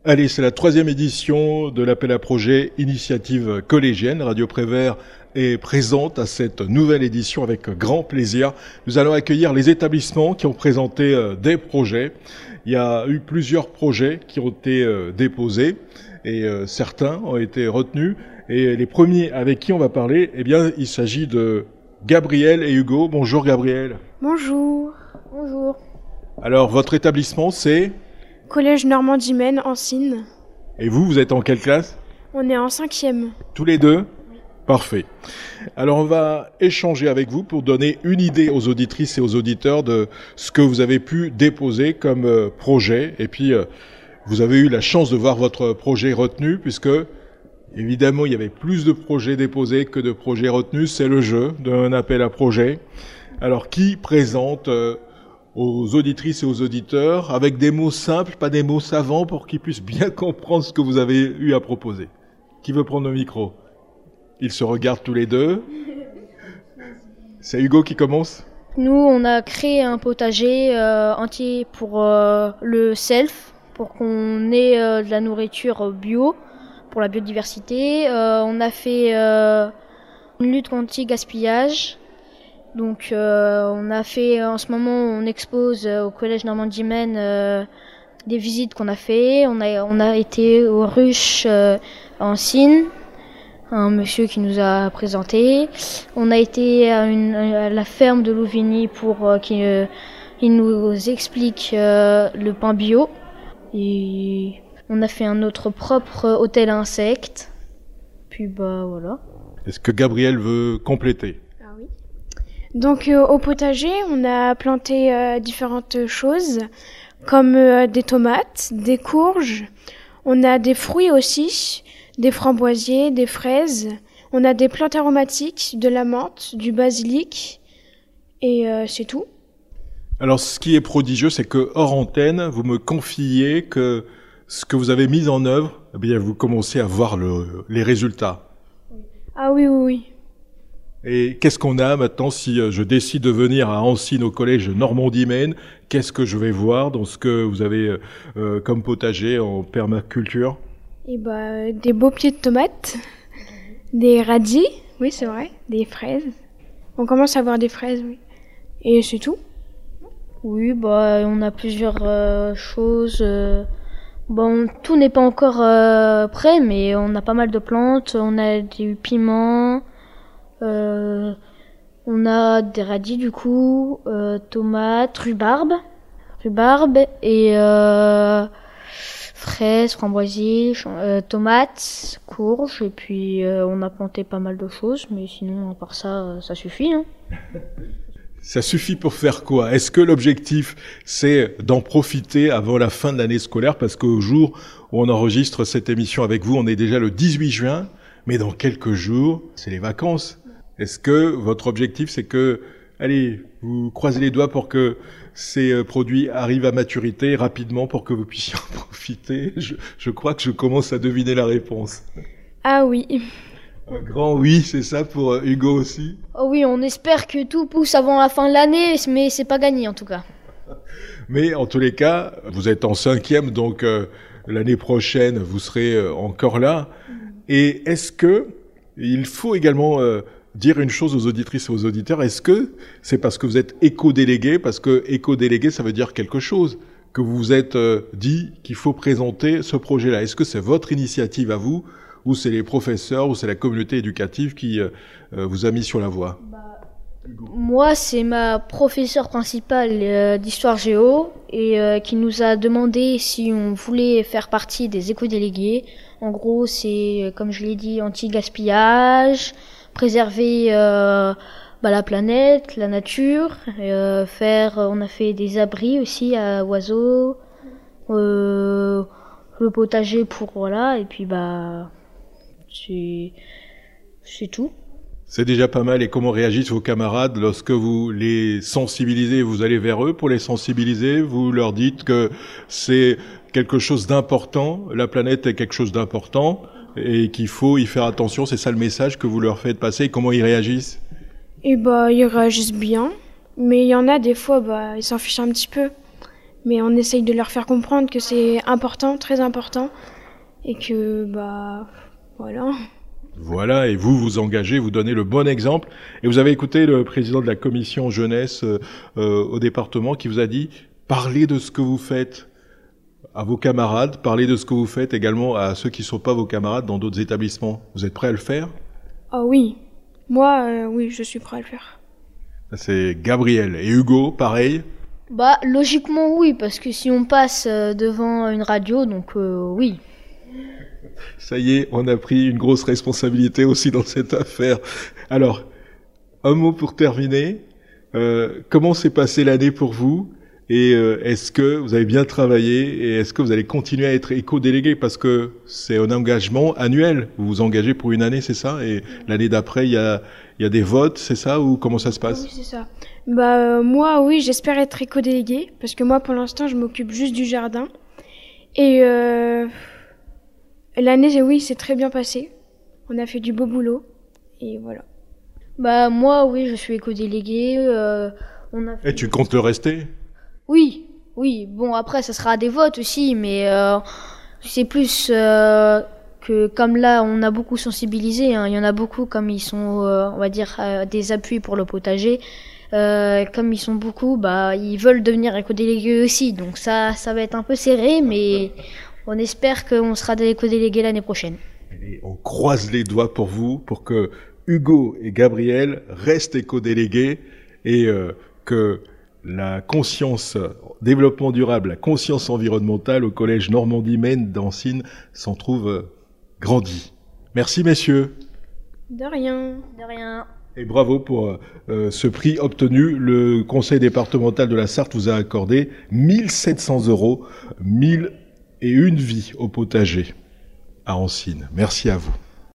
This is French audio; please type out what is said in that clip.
Allez, c'est la 3e édition de l'appel à projet Initiative collégienne. Radio Prévert est présente à cette nouvelle édition avec grand plaisir. Nous allons accueillir les établissements qui ont présenté des projets. Il y a eu plusieurs projets qui ont été déposés et certains ont été retenus. Et les premiers avec qui on va parler, eh bien, il s'agit de Gabriel et Hugo. Bonjour Gabriel. Bonjour. Bonjour. Alors, votre établissement, c'est ? Collège Normandie-Maine, Ancine. Et vous êtes en quelle classe ? On est en 5e. Tous les deux ? Parfait. Alors on va échanger avec vous pour donner une idée aux auditrices et aux auditeurs de ce que vous avez pu déposer comme projet. Et puis vous avez eu la chance de voir votre projet retenu puisque évidemment il y avait plus de projets déposés que de projets retenus. C'est le jeu d'un appel à projet. Alors qui présente aux auditrices et aux auditeurs avec des mots simples, pas des mots savants pour qu'ils puissent bien comprendre ce que vous avez eu à proposer. Qui veut prendre le micro ? Ils se regardent tous les deux. C'est Hugo qui commence. Nous, on a créé un potager entier pour le self, pour qu'on ait de la nourriture bio, pour la biodiversité. On a fait une lutte anti-gaspillage. Donc, on a fait, en ce moment, on expose au Collège Normandie-Maine des visites qu'on a fait. On a été aux ruches en Sine. Un monsieur qui nous a présenté. On a été à la ferme de Louvigny pour qu'il nous explique le pain bio. Et on a fait notre propre hôtel à insectes. Puis voilà. Est-ce que Gabriel veut compléter ? Ah oui. Donc au potager, on a planté différentes choses comme des tomates, des courges. On a des fruits aussi. Des framboisiers, des fraises. On a des plantes aromatiques, de la menthe, du basilic. Et c'est tout. Alors, ce qui est prodigieux, c'est que hors antenne, vous me confiez que ce que vous avez mis en œuvre, eh bien, vous commencez à voir les résultats. Ah oui, oui, oui. Et qu'est-ce qu'on a maintenant si je décide de venir à Ancine au collège Normandie-Maine ? Qu'est-ce que je vais voir dans ce que vous avez comme potager en permaculture ? Et des beaux pieds de tomates, des radis, oui c'est vrai, des fraises. On commence à avoir des fraises, oui. Et c'est tout. Oui, on a plusieurs choses. Tout n'est pas encore prêt, mais on a pas mal de plantes. On a du piment, on a des radis du coup, tomates, rhubarbe et fraises, framboisiers, tomates, courges, et puis on a planté pas mal de choses, mais sinon, à part ça, ça suffit. Hein. Ça suffit pour faire quoi ? Est-ce que l'objectif, c'est d'en profiter avant la fin de l'année scolaire ? Parce qu'au jour où on enregistre cette émission avec vous, on est déjà le 18 juin, mais dans quelques jours, c'est les vacances. Est-ce que votre objectif, c'est que, allez, vous croisez les doigts pour que ces produits arrivent à maturité rapidement pour que vous puissiez en profiter ? Je crois que je commence à deviner la réponse. Ah oui. Un grand oui, c'est ça pour Hugo aussi ? Oh oui, on espère que tout pousse avant la fin de l'année, mais c'est pas gagné en tout cas. Mais en tous les cas, vous êtes en 5e, donc l'année prochaine, vous serez encore là. Et est-ce que il faut également dire une chose aux auditrices et aux auditeurs, est-ce que c'est parce que vous êtes éco-délégué, parce que éco-délégué, ça veut dire quelque chose, que vous vous êtes dit qu'il faut présenter ce projet-là ? Est-ce que c'est votre initiative à vous, ou c'est les professeurs, ou c'est la communauté éducative qui vous a mis sur la voie ? Moi, c'est ma professeure principale d'histoire géo, et qui nous a demandé si on voulait faire partie des éco-délégués. En gros, c'est, comme je l'ai dit, anti-gaspillage, préserver la planète, la nature, on a fait des abris aussi à oiseaux, le potager pour voilà, et puis c'est tout. C'est déjà pas mal. Et comment réagissent vos camarades lorsque vous les sensibilisez ? Vous allez vers eux pour les sensibiliser, vous leur dites que c'est quelque chose d'important, la planète est quelque chose d'important, et qu'il faut y faire attention, c'est ça le message que vous leur faites passer. Comment ils réagissent ? Et ils réagissent bien, mais il y en a des fois, ils s'en fichent un petit peu. mais on essaye de leur faire comprendre que c'est important, très important, et que, voilà. Voilà, et vous vous engagez, vous donnez le bon exemple. Et vous avez écouté le président de la commission jeunesse au département qui vous a dit « Parlez de ce que vous faites à vos camarades, parlez de ce que vous faites également à ceux qui ne sont pas vos camarades dans d'autres établissements. » Vous êtes prêts à le faire? Ah oui, moi, oui, je suis prêt à le faire. C'est Gabriel. Et Hugo, pareil? Logiquement oui, parce que si on passe devant une radio, donc oui. Ça y est, on a pris une grosse responsabilité aussi dans cette affaire. Alors, un mot pour terminer. Comment s'est passée l'année pour vous? Et est-ce que vous avez bien travaillé? Et est-ce que vous allez continuer à être éco-délégué? Parce que c'est un engagement annuel. Vous vous engagez pour une année, c'est ça? Et l'année d'après, il y a des votes, c'est ça? Ou comment ça se passe? Oui, c'est ça. Moi, oui, j'espère être éco-délégué. Parce que moi, pour l'instant, je m'occupe juste du jardin. Et l'année, oui, c'est très bien passé. On a fait du beau boulot. Et voilà. Moi, oui, je suis éco-délégué. Et tu comptes le rester? Oui. Bon, après, ça sera des votes aussi, mais c'est plus que comme là, on a beaucoup sensibilisé. Il y en a beaucoup, comme ils sont, on va dire, des appuis pour le potager. Comme ils sont beaucoup, ils veulent devenir éco-délégués aussi. Donc ça va être un peu serré, mais on espère qu'on sera des éco-délégués l'année prochaine. Et on croise les doigts pour vous, pour que Hugo et Gabriel restent éco-délégués et que la conscience développement durable, la conscience environnementale au collège Normandie-Maine d'Ancines s'en trouve grandie. Merci messieurs. De rien. De rien. Et bravo pour ce prix obtenu. Le conseil départemental de la Sarthe vous a accordé 1 700 €, 1001 vies au potager à Ancines. Merci à vous.